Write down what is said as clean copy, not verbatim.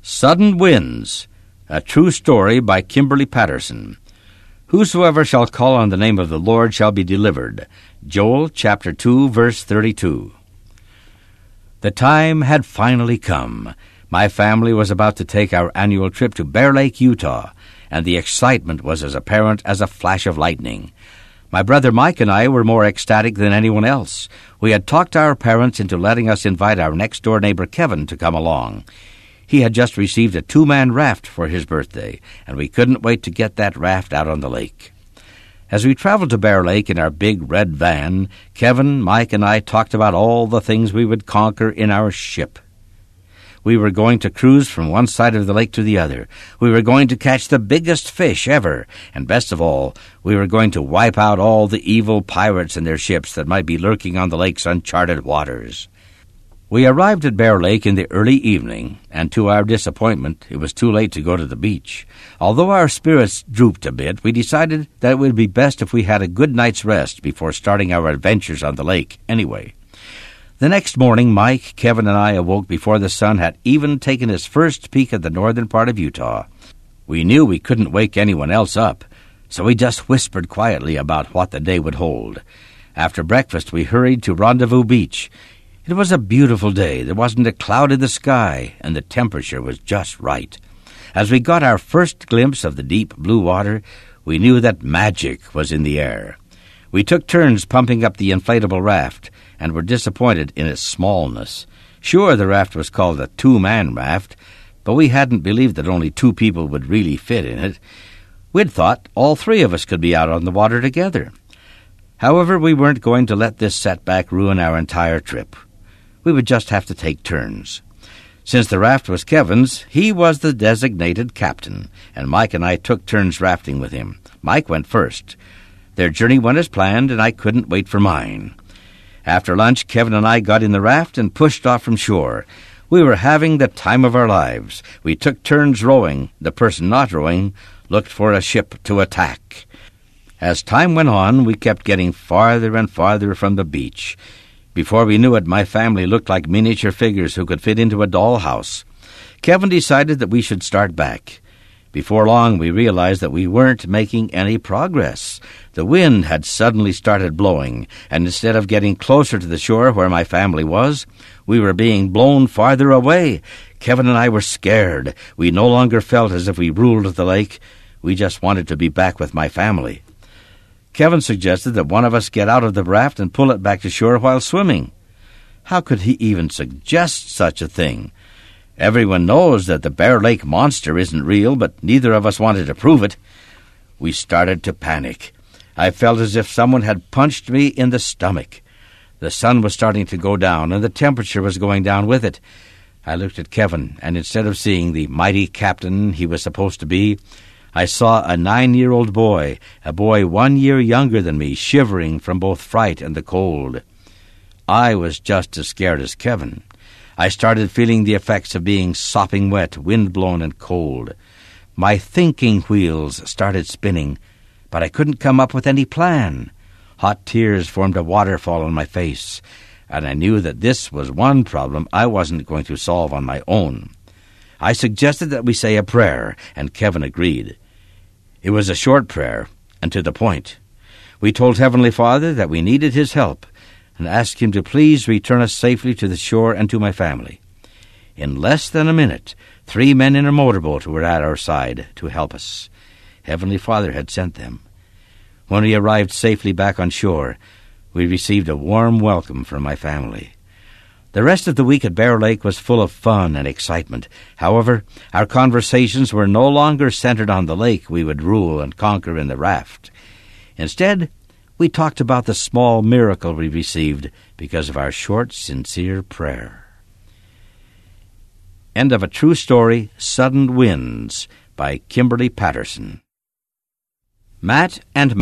Sudden Winds, a true story by Kimberly Patterson. Whosoever shall call on the name of the Lord shall be delivered. Joel chapter 2, verse 32. The time had finally come. My family was about to take our annual trip to Bear Lake, Utah, and the excitement was as apparent as a flash of lightning. My brother Mike and I were more ecstatic than anyone else. We had talked our parents into letting us invite our next-door neighbor Kevin to come along. He had just received a 2-man raft for his birthday, and we couldn't wait to get that raft out on the lake. As we traveled to Bear Lake in our big red van, Kevin, Mike, and I talked about all the things we would conquer in our ship. We were going to cruise from one side of the lake to the other. We were going to catch the biggest fish ever, and best of all, we were going to wipe out all the evil pirates and their ships that might be lurking on the lake's uncharted waters. We arrived at Bear Lake in the early evening, and to our disappointment, it was too late to go to the beach. Although our spirits drooped a bit, we decided that it would be best if we had a good night's rest before starting our adventures on the lake anyway. The next morning, Mike, Kevin, and I awoke before the sun had even taken his first peek at the northern part of Utah. We knew we couldn't wake anyone else up, so we just whispered quietly about what the day would hold. After breakfast, we hurried to Rendezvous Beach. It was a beautiful day. There wasn't a cloud in the sky, and the temperature was just right. As we got our first glimpse of the deep blue water, we knew that magic was in the air. We took turns pumping up the inflatable raft, and were disappointed in its smallness. Sure, the raft was called a 2-man raft, but we hadn't believed that only 2 people would really fit in it. We'd thought all 3 of us could be out on the water together. However, we weren't going to let this setback ruin our entire trip. We would just have to take turns. Since the raft was Kevin's, he was the designated captain, and Mike and I took turns rafting with him. Mike went first. Their journey went as planned, and I couldn't wait for mine. After lunch, Kevin and I got in the raft and pushed off from shore. We were having the time of our lives. We took turns rowing. The person not rowing looked for a ship to attack. As time went on, we kept getting farther and farther from the beach. Before we knew it, my family looked like miniature figures who could fit into a dollhouse. Kevin decided that we should start back. Before long, we realized that we weren't making any progress. The wind had suddenly started blowing, and instead of getting closer to the shore where my family was, we were being blown farther away. Kevin and I were scared. We no longer felt as if we ruled the lake. We just wanted to be back with my family. Kevin suggested that one of us get out of the raft and pull it back to shore while swimming. How could he even suggest such a thing? Everyone knows that the Bear Lake monster isn't real, but neither of us wanted to prove it. We started to panic. I felt as if someone had punched me in the stomach. The sun was starting to go down, and the temperature was going down with it. I looked at Kevin, and instead of seeing the mighty captain he was supposed to be, I saw a 9-year-old boy, a boy 1 year younger than me, shivering from both fright and the cold. I was just as scared as Kevin. I started feeling the effects of being sopping wet, wind-blown, and cold. My thinking wheels started spinning, but I couldn't come up with any plan. Hot tears formed a waterfall on my face, and I knew that this was one problem I wasn't going to solve on my own. I suggested that we say a prayer, and Kevin agreed. It was a short prayer, and to the point. We told Heavenly Father that we needed His help, and asked Him to please return us safely to the shore and to my family. In less than a minute, 3 men in a motorboat were at our side to help us. Heavenly Father had sent them. When we arrived safely back on shore, we received a warm welcome from my family. The rest of the week at Bear Lake was full of fun and excitement. However, our conversations were no longer centered on the lake we would rule and conquer in the raft. Instead, we talked about the small miracle we received because of our short, sincere prayer. End of a true story, Sudden Winds, by Kimberly Patterson. Matt and